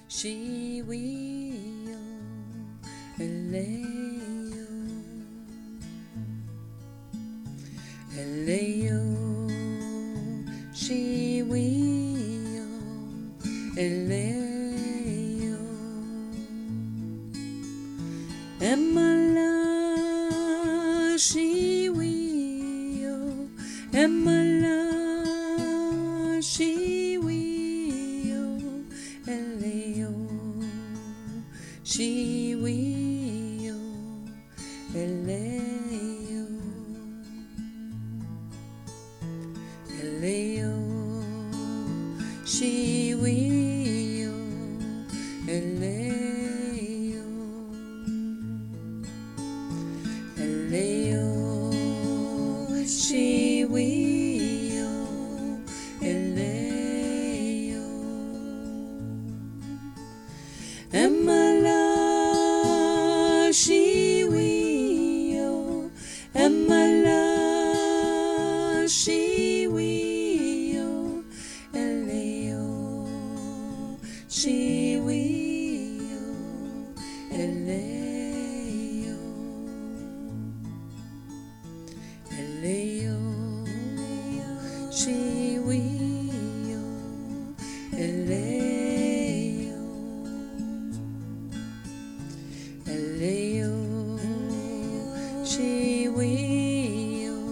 she will eleo, eleo, she will eleo, Emala, she will, Emala, she will eleo, she will eleo, eleo, she will eleo, eleo, she will eleo, Emala, she will, Emala, she will eleo, she will eleo, eleo, she will eleo, eleo, she will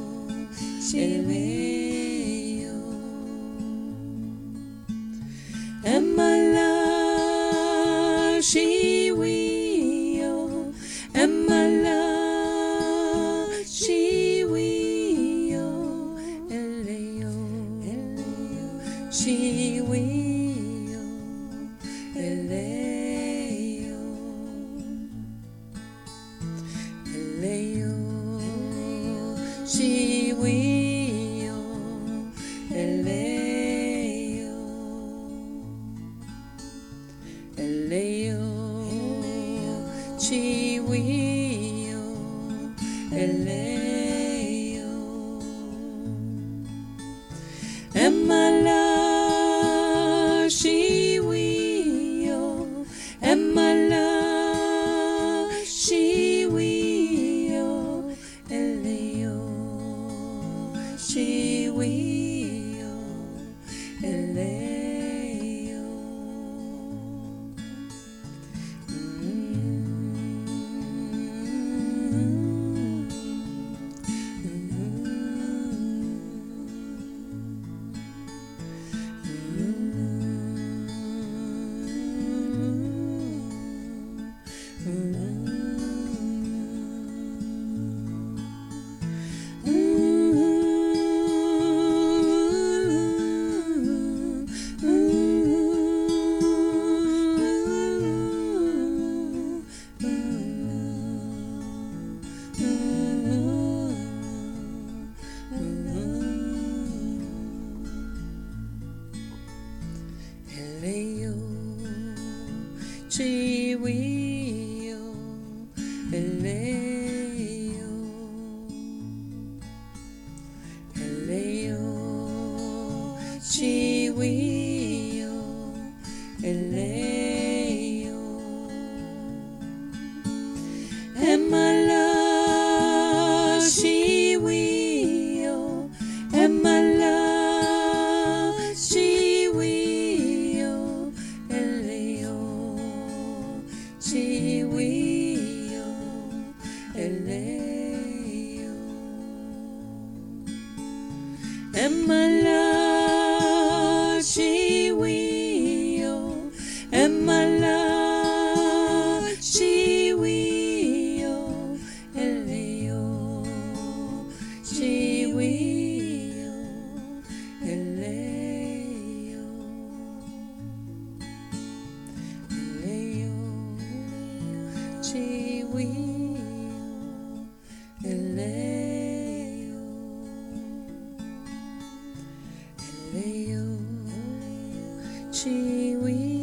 eleo, Emala, she will, Emala, she will eleo, she will eleo, eleo, she will eleo, eleo, she will eleo, Emala, she will, Emala, she will eleo, she will eleo, eleo, she will eleo, eleo, she will eleo, Emala, she will, Emala, she will eleo, she will eleo, Emala, she will, Emala, she will eleo, she will eleo, eleo, she will eleo, eleo, she will